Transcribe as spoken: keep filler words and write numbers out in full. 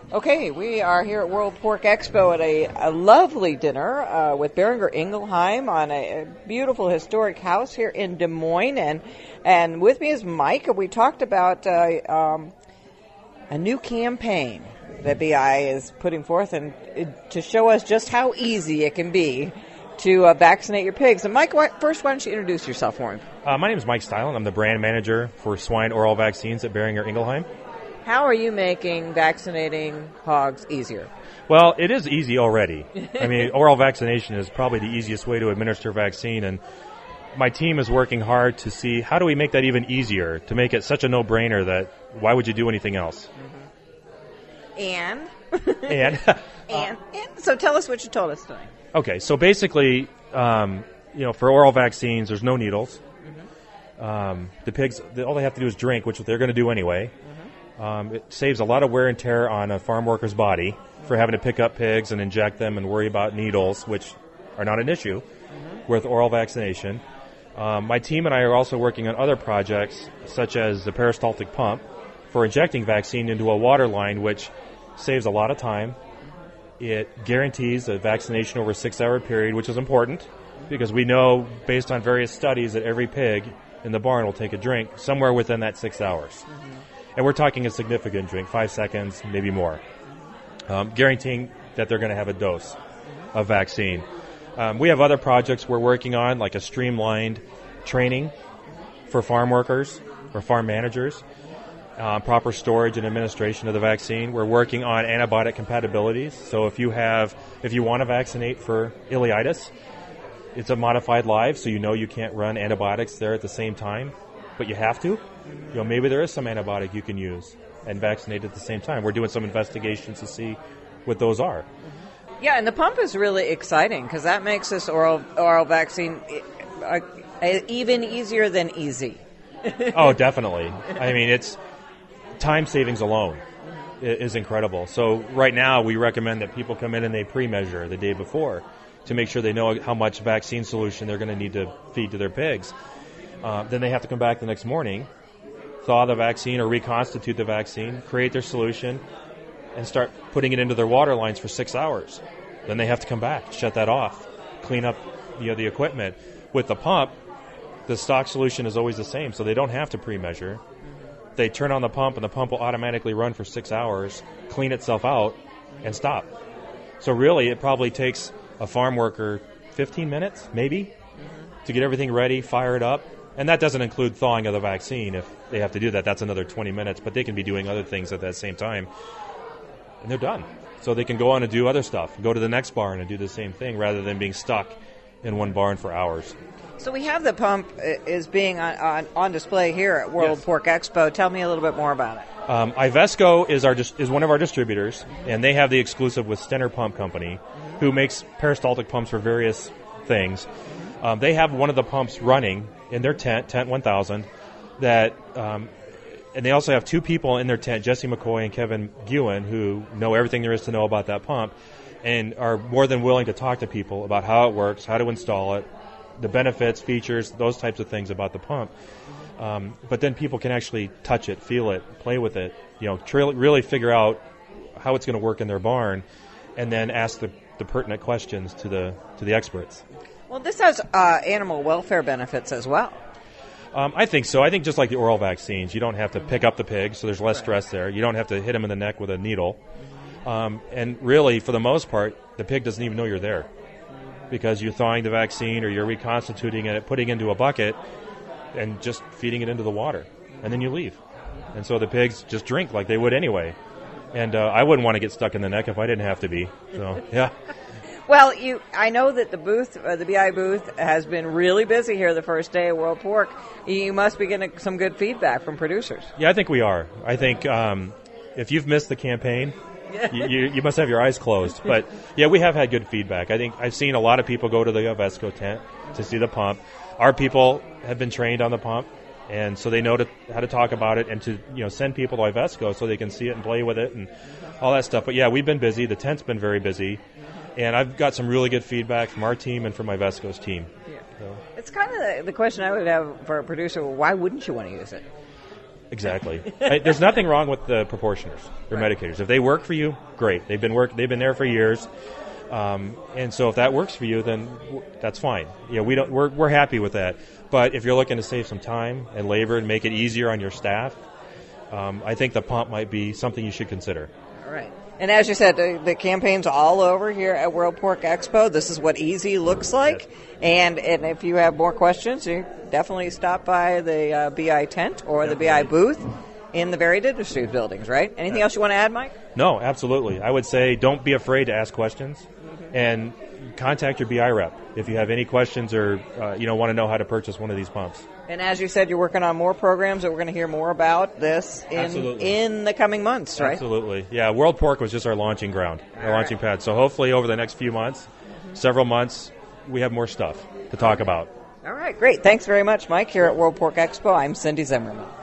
Okay, we are here at World Pork Expo at a, a lovely dinner uh, with Boehringer Ingelheim on a, a beautiful historic house here in Des Moines, and and with me is Mike. We talked about uh, um, a new campaign that B I is putting forth, and uh, to show us just how easy it can be to uh, vaccinate your pigs. And Mike, why, first, why don't you introduce yourself for me? Uh, my name is Mike Stylen. I'm the brand manager for swine oral vaccines at Boehringer Ingelheim. How are you making vaccinating hogs easier? Well, it is easy already. I mean, oral vaccination is probably the easiest way to administer vaccine, and my team is working hard to see how do we make that even easier, to make it such a no-brainer that why would you do anything else? Mm-hmm. And? and? and? And? So tell us what you told us tonight. Okay, so basically, um, you know, for oral vaccines, there's no needles. Mm-hmm. Um, the pigs, all they have to do is drink, which they're going to do anyway. Mm-hmm. Um, it saves a lot of wear and tear on a farm worker's body for having to pick up pigs and inject them and worry about needles, which are not an issue mm-hmm. with oral vaccination. Um, my team and I are also working on other projects, such as the peristaltic pump, for injecting vaccine into a water line, which saves a lot of time. It guarantees a vaccination over a six-hour period, which is important because we know, based on various studies, that every pig in the barn will take a drink somewhere within that six hours. Mm-hmm. And we're talking a significant drink, five seconds, maybe more, um, guaranteeing that they're going to have a dose of vaccine. Um, we have other projects we're working on, like a streamlined training for farm workers or farm managers, uh, proper storage and administration of the vaccine. We're working on antibiotic compatibilities. So if you have, if you want to vaccinate for ileitis, it's a modified live, so you know you can't run antibiotics there at the same time, but you have to. You know, maybe there is some antibiotic you can use and vaccinate at the same time. We're doing some investigations to see what those are. Yeah, and the pump is really exciting because that makes this oral oral vaccine uh, even easier than easy. Oh, definitely. I mean, it's time savings alone is incredible. So right now we recommend that people come in and they pre-measure the day before to make sure they know how much vaccine solution they're going to need to feed to their pigs. Uh, then they have to come back the next morning, thaw the vaccine or reconstitute the vaccine, create their solution, and start putting it into their water lines for six hours. Then they have to come back, shut that off, clean up you know, the equipment. With the pump, the stock solution is always the same, so they don't have to pre-measure. They turn on the pump, and the pump will automatically run for six hours, clean itself out, and stop. So really, it probably takes a farm worker fifteen minutes, maybe, mm-hmm. to get everything ready, fire it up. And that doesn't include thawing of the vaccine. If they have to do that, that's another twenty minutes. But they can be doing other things at that same time. And they're done. So they can go on and do other stuff, go to the next barn and do the same thing rather than being stuck in one barn for hours. So we have the pump is being on, on, on display here at World yes. Pork Expo. Tell me a little bit more about it. Um, Ivesco is our is one of our distributors, and they have the exclusive with Stenner Pump Company, mm-hmm. who makes peristaltic pumps for various things. Mm-hmm. Um, they have one of the pumps running in their tent, Tent one thousand, that, um, and they also have two people in their tent, Jesse McCoy and Kevin Guin, who know everything there is to know about that pump, and are more than willing to talk to people about how it works, how to install it, the benefits, features, those types of things about the pump. Um, but then people can actually touch it, feel it, play with it, you know, tr- really figure out how it's going to work in their barn, and then ask the, the pertinent questions to the to the experts. Well, this has uh, animal welfare benefits as well. Um, I think so. I think just like the oral vaccines, you don't have to pick up the pig, so there's less stress there. You don't have to hit him in the neck with a needle. Um, and really, for the most part, the pig doesn't even know you're there because you're thawing the vaccine or you're reconstituting it, putting it into a bucket, and just feeding it into the water. And then you leave. And so the pigs just drink like they would anyway. And uh, I wouldn't want to get stuck in the neck if I didn't have to be. So, yeah. Well, you, I know that the booth, uh, the B I booth, has been really busy here the first day of World Pork. You must be getting some good feedback from producers. Yeah, I think we are. I think um, if you've missed the campaign, you, you, you must have your eyes closed. But, yeah, we have had good feedback. I think I've seen a lot of people go to the Ivesco tent to see the pump. Our people have been trained on the pump, and so they know to, how to talk about it and to you know send people to Ivesco so they can see it and play with it and all that stuff. But, yeah, we've been busy. The tent's been very busy. And I've got some really good feedback from our team and from Ivesco's team. Yeah. So. It's kind of the, the question I would have for a producer, well, why wouldn't you want to use it? Exactly. I, there's nothing wrong with the proportioners or Right. medicators. If they work for you, great. They've been work. They've been there for years, um, and so if that works for you, then w- that's fine. Yeah, we don't. We're we're happy with that. But if you're looking to save some time and labor and make it easier on your staff, um, I think the pump might be something you should consider. All right. And as you said, the, the campaign's all over here at World Pork Expo. This is what easy looks like. Yes. And and if you have more questions, you definitely stop by the uh, B I tent or the B I booth in the Varied Industries buildings, right? Anything else you want to add, Mike? No, absolutely. I would say don't be afraid to ask questions, and contact your B I rep if you have any questions or uh, you know want to know how to purchase one of these pumps. And as you said, you're working on more programs that we're going to hear more about this in Absolutely. in the coming months, right? Absolutely. Yeah, World Pork was just our launching ground, our All launching right. pad. So hopefully over the next few months, several months, we have more stuff to talk about. All right, great. Thanks very much, Mike, here at World Pork Expo. I'm Cindy Zimmerman.